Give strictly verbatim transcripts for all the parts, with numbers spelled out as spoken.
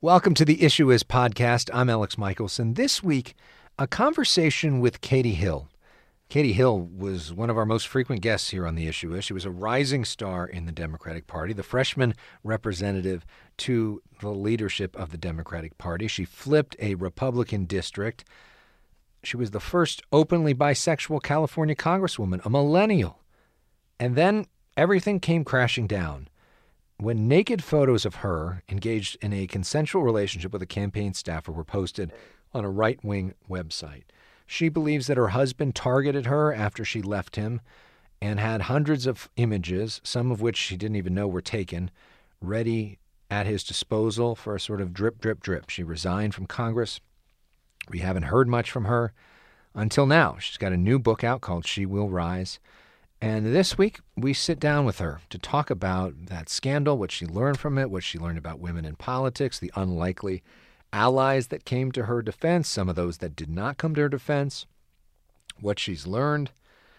Welcome to the Issue Is podcast. I'm Alex Michelson. This week, a conversation with Katie Hill. Katie Hill was one of our most frequent guests here on the Issue Is. She was a rising star in the Democratic Party, the freshman representative to the leadership of the Democratic Party. She flipped a Republican district. She was the first openly bisexual California congresswoman, a millennial. And then everything came crashing down when naked photos of her engaged in a consensual relationship with a campaign staffer were posted on a right-wing website. She believes that her husband targeted her after she left him and had hundreds of images, some of which she didn't even know were taken, ready at his disposal for a sort of drip, drip, drip. She resigned from Congress. We haven't heard much from her until now. She's got a new book out called She Will Rise. And this week, we sit down with her to talk about that scandal, what she learned from it, what she learned about women in politics, the unlikely allies that came to her defense, some of those that did not come to her defense, what she's learned,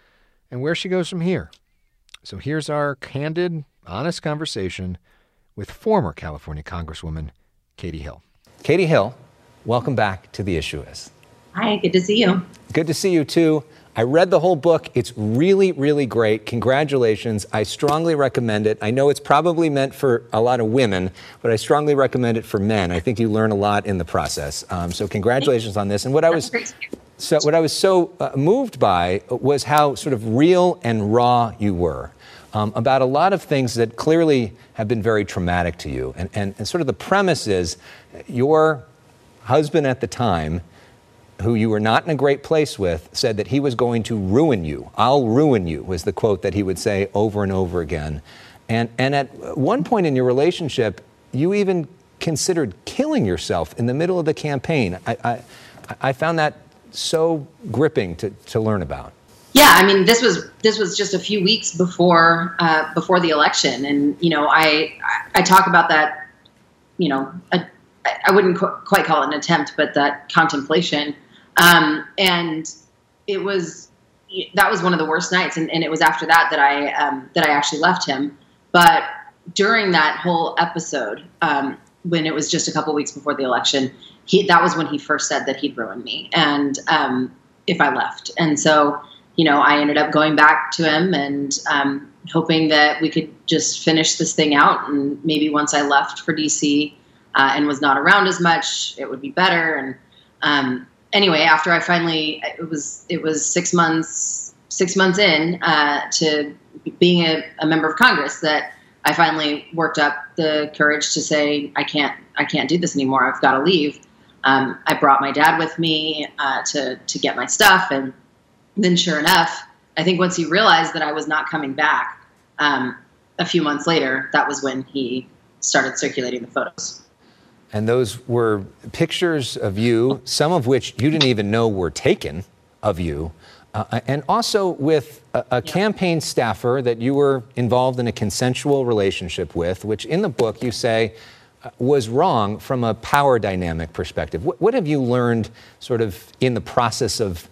and where she goes from here. So here's our candid, honest conversation with former California Congresswoman Katie Hill. Katie Hill, welcome back to The Issue Is. Hi, good to see you. Good to see you, too. I read the whole book. It's really, really great. Congratulations. I strongly recommend it. I know it's probably meant for a lot of women, but I strongly recommend it for men. I think you learn a lot in the process. Um, so congratulations on this. And what I was so what I was so uh, moved by was how sort of real and raw you were um, about a lot of things that clearly have been very traumatic to you. And, and, and sort of the premise is your husband at the time, who you were not in a great place with, said that he was going to ruin you. I'll ruin you, was the quote that he would say over and over again. And and at one point in your relationship, you even considered killing yourself in the middle of the campaign. I I, I found that so gripping to, to learn about. Yeah, I mean, this was this was just a few weeks before uh, before the election, and you know, I I talk about that. You know, a, I wouldn't qu- quite call it an attempt, but that contemplation. Um, and it was, that was one of the worst nights. And, and it was after that that I, um, that I actually left him. But during that whole episode, um, when it was just a couple weeks before the election, he, that was when he first said that he'd ruin me. And, um, if I left. And so, you know, I ended up going back to him and, um, hoping that we could just finish this thing out. And maybe once I left for D C, uh, and was not around as much, it would be better. And, um, Anyway, after I finally, it was it was six months six months in uh, to being a, a member of Congress that I finally worked up the courage to say I can't I can't do this anymore. I've got to leave. Um, I brought my dad with me uh, to to get my stuff, and then sure enough, I think once he realized that I was not coming back, um, a few months later, that was when he started circulating the photos. And those were pictures of you, some of which you didn't even know were taken of you, uh, and also with a, a yeah. campaign staffer that you were involved in a consensual relationship with, which in the book you say uh, was wrong from a power dynamic perspective. What, what have you learned sort of in the process of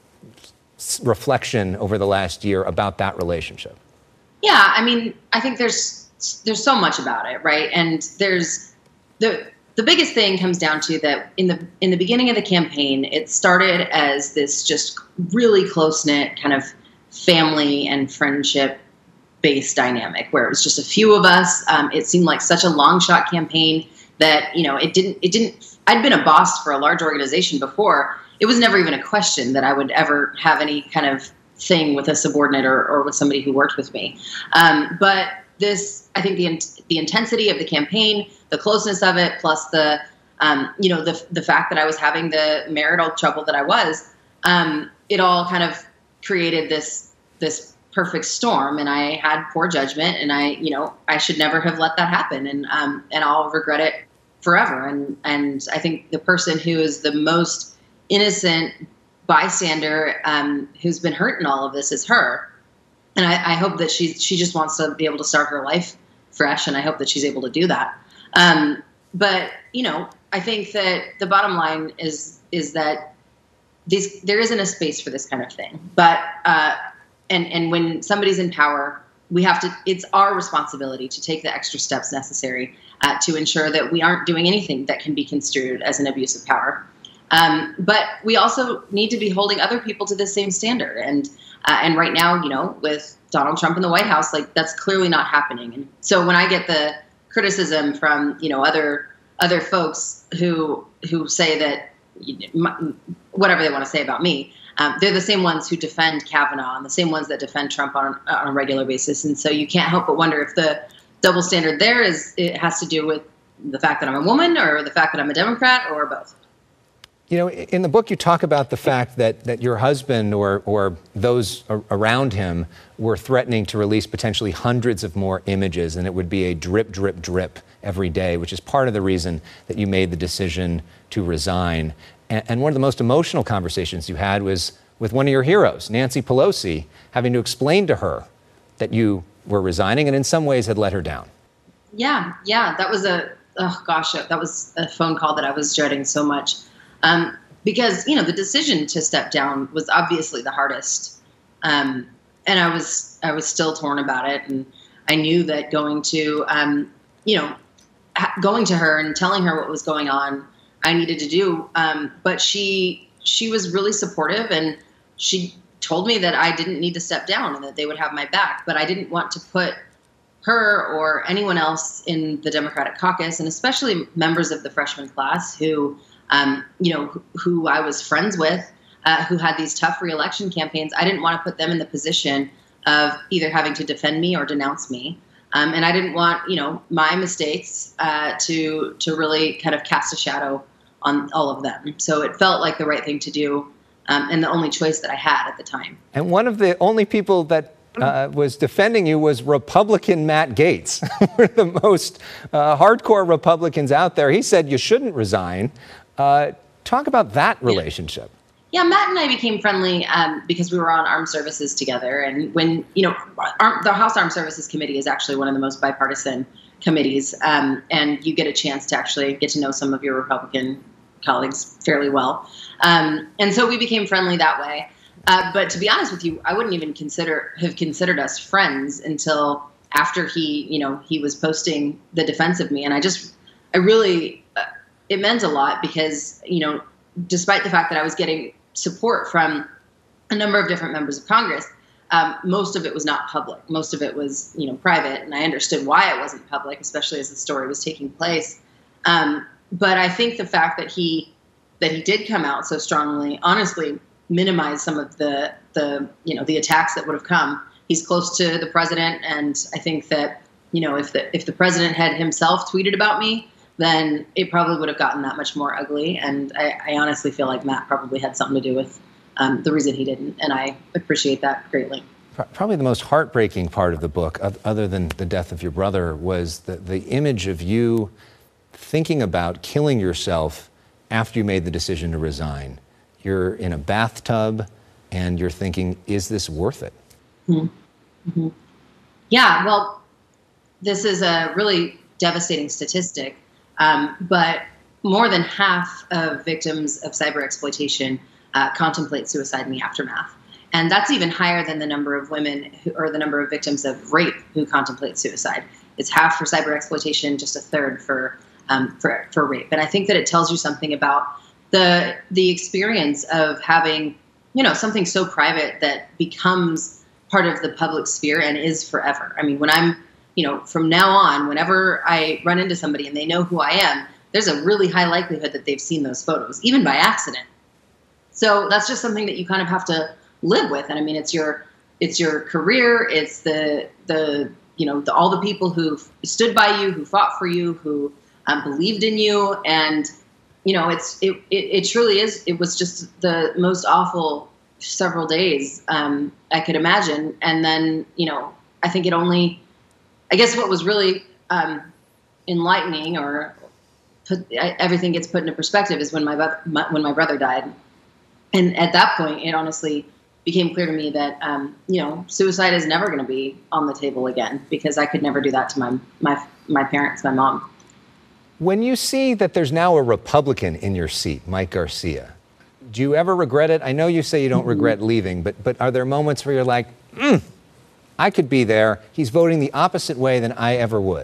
s- reflection over the last year about that relationship? Yeah, I mean, I think there's there's so much about it, right? And there's the The biggest thing comes down to that in the in the beginning of the campaign, it started as this just really close-knit kind of family and friendship-based dynamic where it was just a few of us. Um, it seemed like such a long-shot campaign that, you know, it didn't it didn't. I'd been a boss for a large organization before. It was never even a question that I would ever have any kind of thing with a subordinate or, or with somebody who worked with me. Um, but this, I think, the the intensity of the campaign, the closeness of it, plus the, um, you know, the the fact that I was having the marital trouble that I was, um, it all kind of created this this perfect storm. And I had poor judgment, and I, you know, I should never have let that happen, and um, and I'll regret it forever. And and I think the person who is the most innocent bystander, um, who's been hurt in all of this, is her. And I, I hope that she she just wants to be able to start her life fresh, and I hope that she's able to do that. Um, but you know, I think that the bottom line is is that these there isn't a space for this kind of thing. But uh, and and when somebody's in power, we have to. It's our responsibility to take the extra steps necessary uh, to ensure that we aren't doing anything that can be construed as an abuse of power. Um, but we also need to be holding other people to the same standard. And uh, and right now, you know, with Donald Trump in the White House, like that's clearly not happening. And so when I get the criticism from, you know, other other folks who who say that you know, whatever they want to say about me, um, they're the same ones who defend Kavanaugh and the same ones that defend Trump on, on a regular basis. And so you can't help but wonder if the double standard there is it has to do with the fact that I'm a woman or the fact that I'm a Democrat or both. You know, in the book, you talk about the fact that, that your husband or, or those around him were threatening to release potentially hundreds of more images, and it would be a drip, drip, drip every day, which is part of the reason that you made the decision to resign. And, and one of the most emotional conversations you had was with one of your heroes, Nancy Pelosi, having to explain to her that you were resigning and in some ways had let her down. Yeah, yeah, that was a, oh gosh, that was a phone call that I was dreading so much. Um, because, you know, the decision to step down was obviously the hardest. Um, and I was, I was still torn about it. And I knew that going to, um, you know, ha- going to her and telling her what was going on, I needed to do. Um, but she, she was really supportive, and she told me that I didn't need to step down and that they would have my back, but I didn't want to put her or anyone else in the Democratic caucus, and especially members of the freshman class who, Um, you know, who, who I was friends with, uh, who had these tough reelection campaigns. I didn't want to put them in the position of either having to defend me or denounce me. Um, and I didn't want, you know, my mistakes uh, to to really kind of cast a shadow on all of them. So it felt like the right thing to do, um, and the only choice that I had at the time. And one of the only people that Uh, was defending you was Republican Matt Gaetz, one of the most uh, hardcore Republicans out there. He said you shouldn't resign. Uh, talk about that relationship. Yeah, Matt and I became friendly um, because we were on armed services together. And when, you know, arm, the House Armed Services Committee is actually one of the most bipartisan committees. Um, and you get a chance to actually get to know some of your Republican colleagues fairly well. Um, and so we became friendly that way. Uh, but to be honest with you, I wouldn't even consider have considered us friends until after he, you know, he was posting the defense of me. And I just, I really, uh, it meant a lot because, you know, despite the fact that I was getting support from a number of different members of Congress, um, most of it was not public. Most of it was, you know, private. And I understood why it wasn't public, especially as the story was taking place. Um, but I think the fact that he, that he did come out so strongly, honestly, minimize some of the, the, you know, the attacks that would have come. He's close to the president. And I think that, you know, if the, if the president had himself tweeted about me, then it probably would have gotten that much more ugly. And I, I honestly feel like Matt probably had something to do with um, the reason he didn't. And I appreciate that greatly. Probably the most heartbreaking part of the book, other than the death of your brother, was the, the image of you thinking about killing yourself after you made the decision to resign. You're in a bathtub and you're thinking, is this worth it? Mm-hmm. Mm-hmm. Yeah, well, this is a really devastating statistic, um, but more than half of victims of cyber exploitation uh, contemplate suicide in the aftermath. And that's even higher than the number of women who, or the number of victims of rape who contemplate suicide. It's half for cyber exploitation, just a third for, um, for, for rape. And I think that it tells you something about the the experience of having, you know, something so private that becomes part of the public sphere and is forever. I mean, when I'm, you know, from now on, whenever I run into somebody and they know who I am, there's a really high likelihood that they've seen those photos, even by accident. So that's just something that you kind of have to live with. And I mean, it's your it's your career. It's the the you know the, all the people who stood by you, who fought for you, who um, believed in you, and you know, it's it, it it truly is. It was just the most awful several days um, I could imagine. And then, you know, I think it only, I guess what was really um, enlightening or put, everything gets put into perspective is when my, my when my brother died. And at that point, it honestly became clear to me that, um, you know, suicide is never going to be on the table again, because I could never do that to my, my, my parents, my mom. When you see that there's now a Republican in your seat, Mike Garcia, do you ever regret it? I know you say you don't mm-hmm. regret leaving, but but are there moments where you're like, mm, I could be there. He's voting the opposite way than I ever would?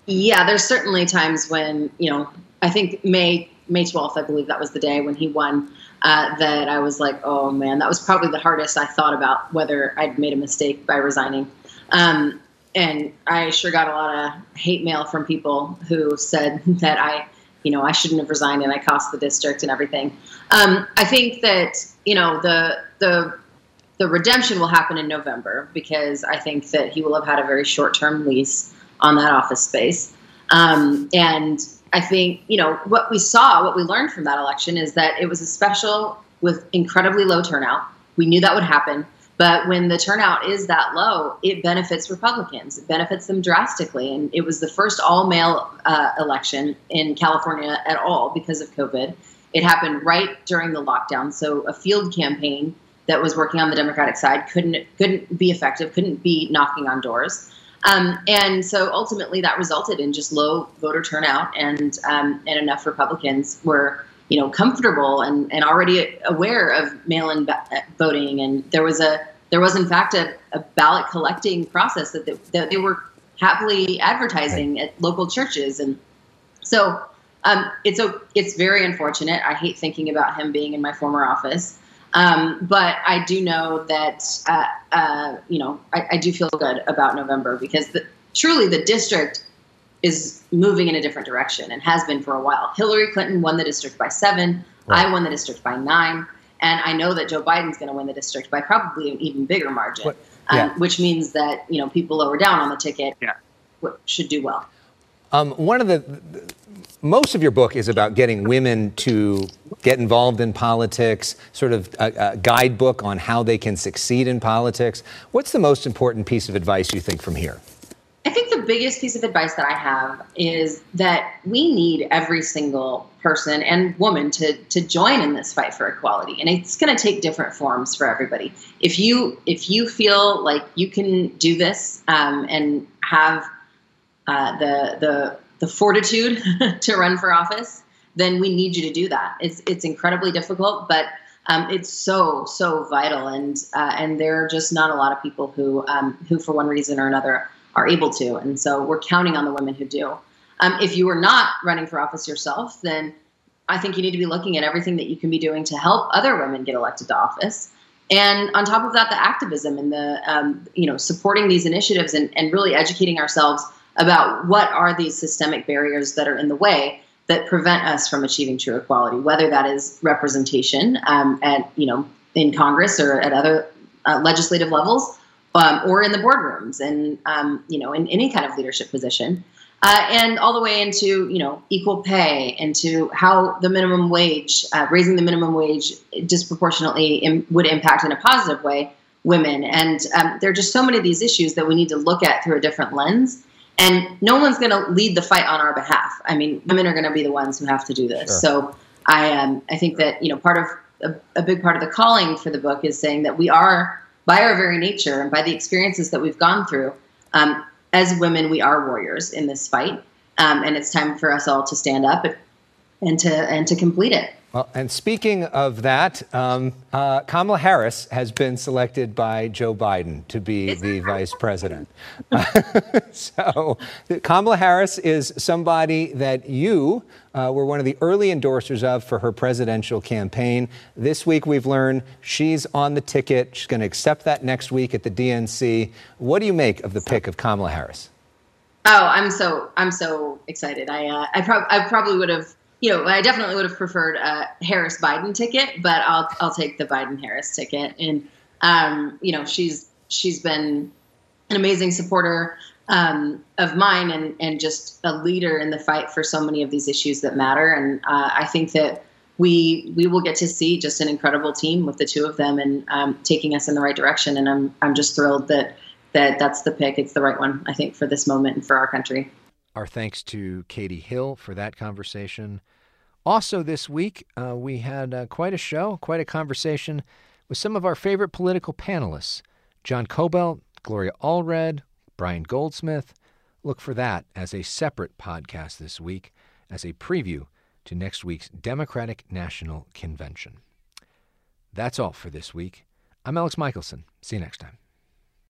Yeah, there's certainly times when, you know, I think May May twelfth, I believe that was the day when he won, uh, that I was like, oh man, that was probably the hardest I thought about whether I'd made a mistake by resigning. Um, and I sure got a lot of hate mail from people who said that I, you know, I shouldn't have resigned and I cost the district and everything. Um, I think that, you know, the, the, the redemption will happen in November because I think that he will have had a very short-term lease on that office space. Um, and I think, you know, what we saw, what we learned from that election is that it was a special with incredibly low turnout. We knew that would happen. But when the turnout is that low, it benefits Republicans. It benefits them drastically. And it was the first all-male uh, election in California at all because of COVID. It happened right during the lockdown. So a field campaign that was working on the Democratic side couldn't couldn't be effective, couldn't be knocking on doors. Um, and so ultimately that resulted in just low voter turnout, and um, and enough Republicans were, you know, comfortable and, and already aware of mail-in ba- voting. And there was a there was in fact a, a ballot collecting process that they, that they were happily advertising right. at local churches. And so um, it's a, it's very unfortunate. I hate thinking about him being in my former office. Um, but I do know that, uh, uh, you know, I, I do feel good about November because the, truly the district is moving in a different direction and has been for a while. Hillary Clinton won the district by seven. Right. I won the district by nine. And I know that Joe Biden's going to win the district by probably an even bigger margin, what, yeah. um, which means that, you know, people lower down on the ticket yeah. should do well. Um, one of the, most of your book is about getting women to get involved in politics, sort of a, a guidebook on how they can succeed in politics. What's the most important piece of advice you think from here? I think the biggest piece of advice that I have is that we need every single person and woman to to join in this fight for equality. And it's going to take different forms for everybody. If you if you feel like you can do this um, and have uh, the the the fortitude to run for office, then we need you to do that. It's it's incredibly difficult, but um, it's so so vital, and uh, and there are just not a lot of people who um, who for one reason or another are able to, and so we're counting on the women who do. Um, if you are not running for office yourself, then I think you need to be looking at everything that you can be doing to help other women get elected to office. And on top of that, the activism and the um, you know supporting these initiatives and, and really educating ourselves about what are these systemic barriers that are in the way that prevent us from achieving true equality, whether that is representation um, at you know in Congress or at other uh, legislative levels, um, or in the boardrooms, and um, you know in any kind of leadership position, uh, and all the way into you know equal pay, into how the minimum wage, uh, raising the minimum wage disproportionately im- would impact in a positive way women. And um, there are just so many of these issues that we need to look at through a different lens. And no one's going to lead the fight on our behalf. I mean, women are going to be the ones who have to do this. Sure. So I um, I think that, you know, part of a, a big part of the calling for the book is saying that we are, by our very nature and by the experiences that we've gone through, um, as women, we are warriors in this fight. Um, and it's time for us all to stand up and to and to complete it. Well, and speaking of that, um, uh, Kamala Harris has been selected by Joe Biden to be the vice president. So Kamala Harris is somebody that you uh, were one of the early endorsers of for her presidential campaign. This week we've learned she's on the ticket. She's going to accept that next week at the D N C. What do you make of the pick of Kamala Harris? Oh, I'm so I'm so excited. I uh, I, prob- I probably would have. You know, I definitely would have preferred a Harris-Biden ticket, but I'll I'll take the Biden-Harris ticket. And um, you know, she's she's been an amazing supporter um, of mine, and and just a leader in the fight for so many of these issues that matter. And uh, I think that we we will get to see just an incredible team with the two of them, and um, taking us in the right direction. And I'm I'm just thrilled that that that's the pick. It's the right one, I think, for this moment and for our country. Our thanks to Katie Hill for that conversation. Also this week, uh, we had uh, quite a show, quite a conversation with some of our favorite political panelists, John Kobylt, Gloria Allred, Brian Goldsmith. Look for that as a separate podcast this week, as a preview to next week's Democratic National Convention. That's all for this week. I'm Alex Michelson. See you next time.